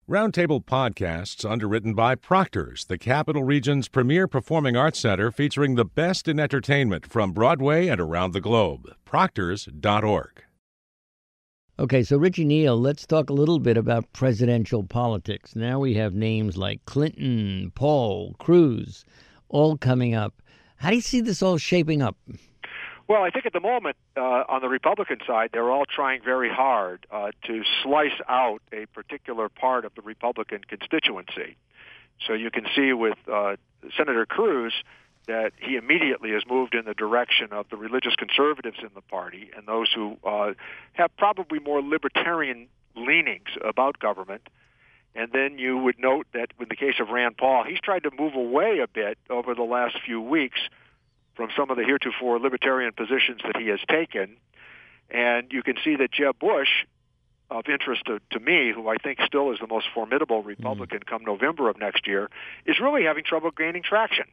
Roundtable Podcasts, underwritten by Proctor's, the Capital Region's premier performing arts center featuring the best in entertainment from Broadway and around the globe. Proctors.org. Okay, so Richie Neal, let's talk a little bit about presidential politics. Now we have names like Clinton, Paul, Cruz, all coming up. How do you see this all shaping up? Well, I think at the moment, on the Republican side, they're all trying very hard to slice out a particular part of the Republican constituency. So you can see with Senator Cruz that he immediately has moved in the direction of the religious conservatives in the party and those who have probably more libertarian leanings about government. And then you would note that in the case of Rand Paul, he's tried to move away a bit over the last few weeks from some of the heretofore libertarian positions that he has taken. And you can see that Jeb Bush, of interest to me, who I think still is the most formidable Republican come November of next year, is really having trouble gaining traction.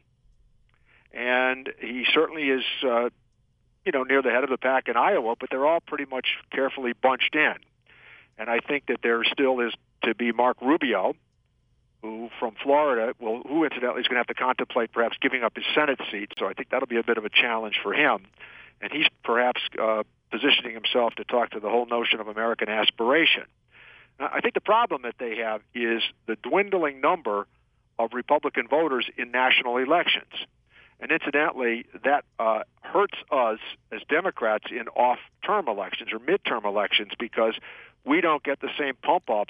And he certainly is, near the head of the pack in Iowa, but they're all pretty much carefully bunched in. And I think that there still is to be Mark Rubio, who from Florida, who incidentally is going to have to contemplate perhaps giving up his Senate seat. So I think that'll be a bit of a challenge for him. And he's perhaps positioning himself to talk to the whole notion of American aspiration. I think the problem that they have is the dwindling number of Republican voters in national elections. And incidentally, that hurts us as Democrats in off-term elections or midterm elections because we don't get the same pump-up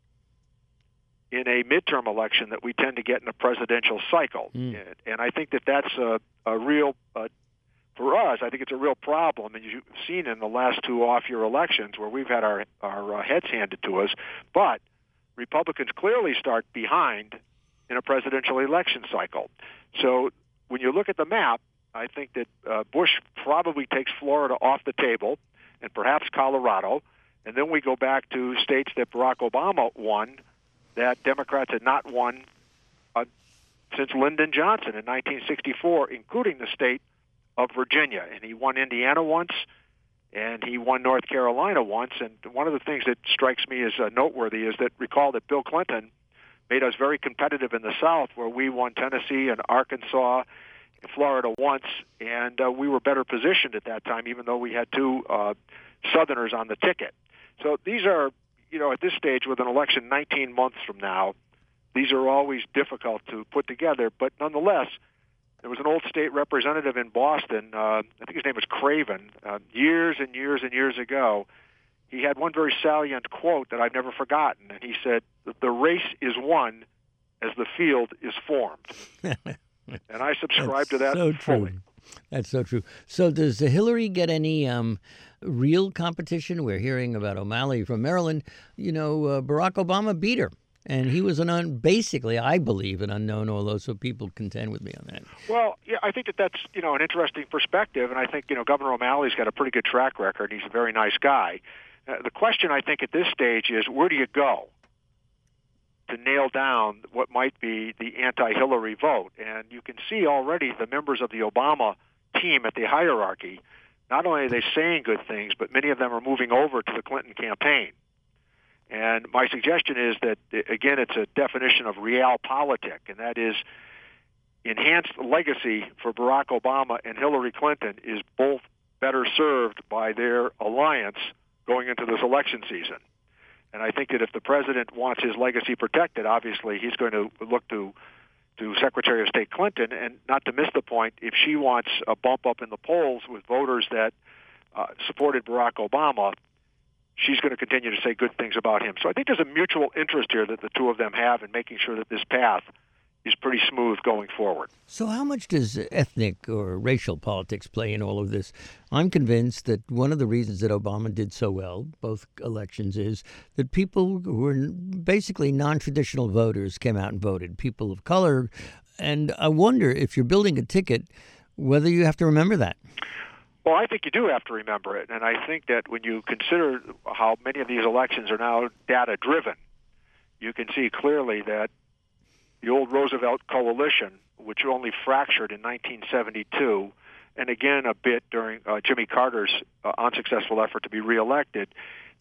in a midterm election that we tend to get in a presidential cycle. And I think that that's a real, for us, I think it's a real problem. And you've seen in the last two off-year elections where we've had our heads handed to us, but Republicans clearly start behind in a presidential election cycle. So when you look at the map, I think that Bush probably takes Florida off the table and perhaps Colorado, and then we go back to states that Barack Obama won that Democrats had not won since Lyndon Johnson in 1964, including the state of Virginia. And he won Indiana once, and he won North Carolina once. And one of the things that strikes me as noteworthy is that recall that Bill Clinton made us very competitive in the South, where we won Tennessee and Arkansas and Florida once, and we were better positioned at that time, even though we had two Southerners on the ticket. So these are, at this stage with an election 19 months from now, these are always difficult to put together. But nonetheless, there was an old state representative in Boston, I think his name was Craven, years and years and years ago. He had one very salient quote that I've never forgotten, and he said, "The race is won as the field is formed." And I subscribe to that fully. True. That's so true. So does Hillary get any real competition? We're hearing about O'Malley from Maryland. Barack Obama beat her, and he was basically, I believe, an unknown, although some people contend with me on that. Well, yeah, I think that's, an interesting perspective, and I think, Governor O'Malley's got a pretty good track record. He's a very nice guy. The question, I think, at this stage is, where do you go to nail down what might be the anti-Hillary vote? And you can see already the members of the Obama team at the hierarchy, not only are they saying good things, but many of them are moving over to the Clinton campaign. And my suggestion is that, again, it's a definition of realpolitik, and that is enhanced legacy for Barack Obama and Hillary Clinton is both better served by their alliance going into this election season. And I think that if the president wants his legacy protected, obviously he's going to look to Secretary of State Clinton, and not to miss the point, if she wants a bump up in the polls with voters that supported Barack Obama, she's going to continue to say good things about him. So I think there's a mutual interest here that the two of them have in making sure that this path is pretty smooth going forward. So how much does ethnic or racial politics play in all of this? I'm convinced that one of the reasons that Obama did so well, both elections, is that people who were basically non-traditional voters came out and voted, people of color. And I wonder if you're building a ticket, whether you have to remember that. Well, I think you do have to remember it. And I think that when you consider how many of these elections are now data-driven, you can see clearly that the old Roosevelt coalition, which only fractured in 1972, and again a bit during Jimmy Carter's unsuccessful effort to be reelected,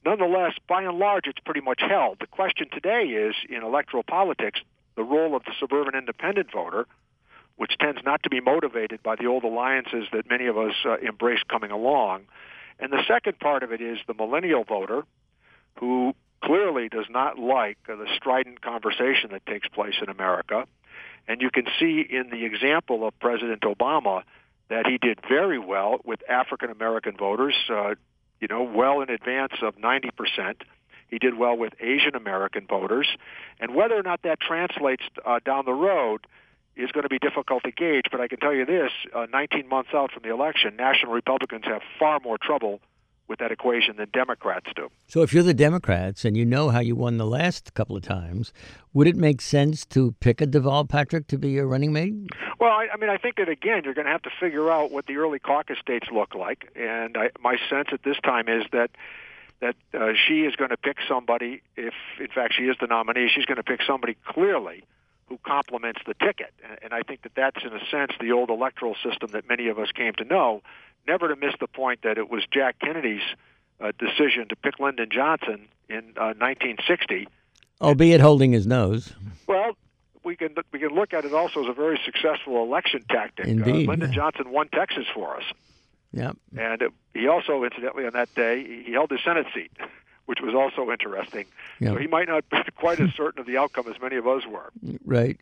nonetheless, by and large, it's pretty much held. The question today is, in electoral politics, the role of the suburban independent voter, which tends not to be motivated by the old alliances that many of us embraced coming along. And the second part of it is the millennial voter, who clearly does not like the strident conversation that takes place in America. And you can see in the example of President Obama that he did very well with African-American voters, well in advance of 90%. He did well with Asian-American voters. And whether or not that translates down the road is going to be difficult to gauge. But I can tell you this, 19 months out from the election, National Republicans have far more trouble with that equation than Democrats do. So if you're the Democrats and you know how you won the last couple of times, would it make sense to pick a Deval Patrick to be your running mate? Well, I think that, again, you're going to have to figure out what the early caucus states look like. And my sense at this time is that she is going to pick somebody, if in fact she is the nominee, she's going to pick somebody clearly who complements the ticket. And I think that's, in a sense, the old electoral system that many of us came to know, never to miss the point that it was Jack Kennedy's decision to pick Lyndon Johnson in 1960. Albeit holding his nose. Well, we can look at it also as a very successful election tactic. Indeed. Lyndon Johnson won Texas for us. Yep. And he also, incidentally, on that day, he held his Senate seat, which was also interesting. Yep. So he might not be quite as certain of the outcome as many of us were. Right.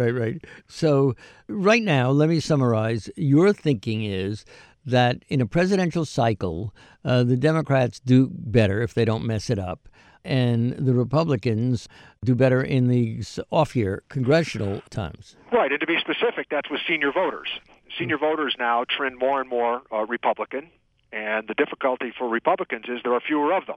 So right now, let me summarize. Your thinking is that in a presidential cycle, the Democrats do better if they don't mess it up, and the Republicans do better in the off-year congressional times. Right, and to be specific, that's with senior voters. Senior voters now trend more and more Republican, and the difficulty for Republicans is there are fewer of them.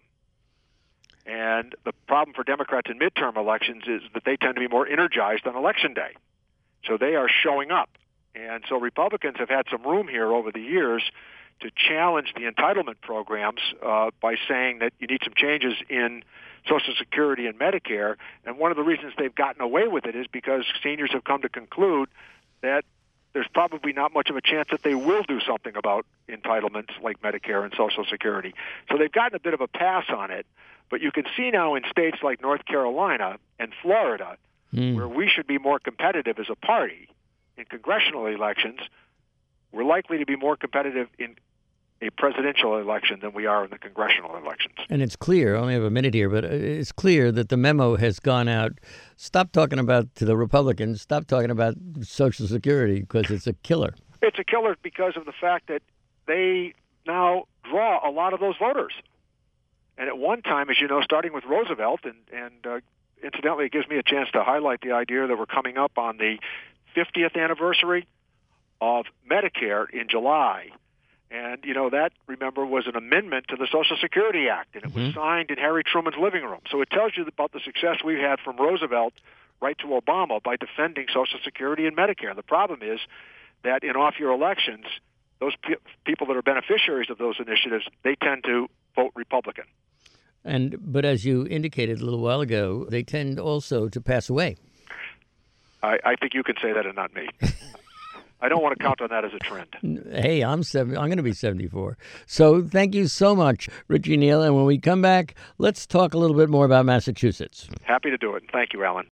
And the problem for Democrats in midterm elections is that they tend to be more energized on Election Day. So they are showing up. And so Republicans have had some room here over the years to challenge the entitlement programs by saying that you need some changes in Social Security and Medicare. And one of the reasons they've gotten away with it is because seniors have come to conclude that there's probably not much of a chance that they will do something about entitlements like Medicare and Social Security. So they've gotten a bit of a pass on it. But you can see now in states like North Carolina and Florida, where we should be more competitive as a party in congressional elections, we're likely to be more competitive in a presidential election than we are in the congressional elections. And it's clear, I only have a minute here, but it's clear that the memo has gone out. Stop talking about, to the Republicans, stop talking about Social Security because it's a killer. It's a killer because of the fact that they now draw a lot of those voters. And at one time, as you know, starting with Roosevelt, and incidentally, it gives me a chance to highlight the idea that we're coming up on the 50th anniversary of Medicare in July. And, that, remember, was an amendment to the Social Security Act, and it was signed in Harry Truman's living room. So it tells you about the success we've had from Roosevelt right to Obama by defending Social Security and Medicare. The problem is that in off-year elections, those people that are beneficiaries of those initiatives, they tend to vote Republican. But as you indicated a little while ago, they tend also to pass away. I think you can say that and not me. I don't want to count on that as a trend. Hey, I'm going to be 74. So thank you so much, Richie Neal. And when we come back, let's talk a little bit more about Massachusetts. Happy to do it. Thank you, Alan.